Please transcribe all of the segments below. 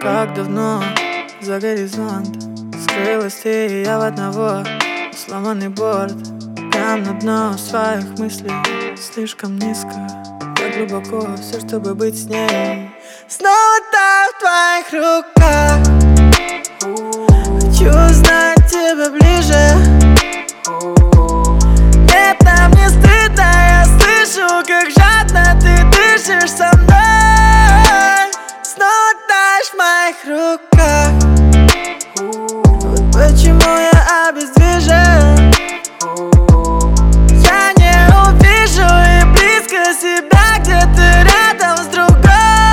Как давно за горизонт скрылась ты и я в одного. Сломанный борт, прям на дно своих мыслей. Слишком низко, я глубоко, все, чтобы быть с ней. Снова так в твоих руках. Хочу знать тебя ближе. Нет, нам не стыдно, я слышу, как жадно ты дышишь со мной. Снова таешь в моих руках. Вот почему я обездвижен. Я не увижу и близко себя, где ты рядом с другой.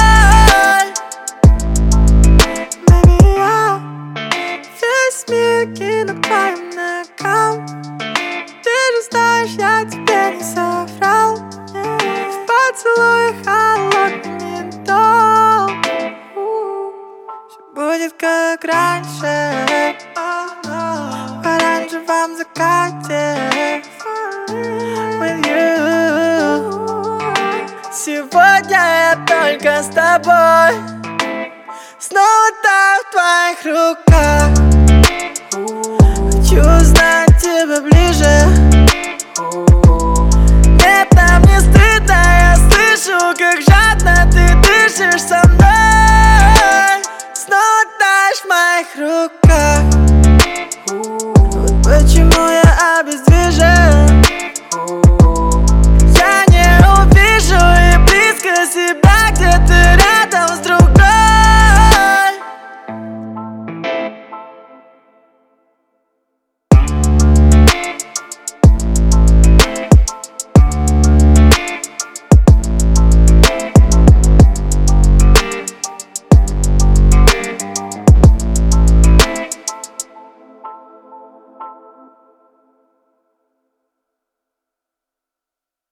Baby, я весь мир кину к твоим ногам. Ты же знаешь, я тебе не соврал. В поцелуе холодный ментол. Все будет как раньше, в оранжевом закате. With you. Сегодня я только с тобой. Снова так в твоих руках.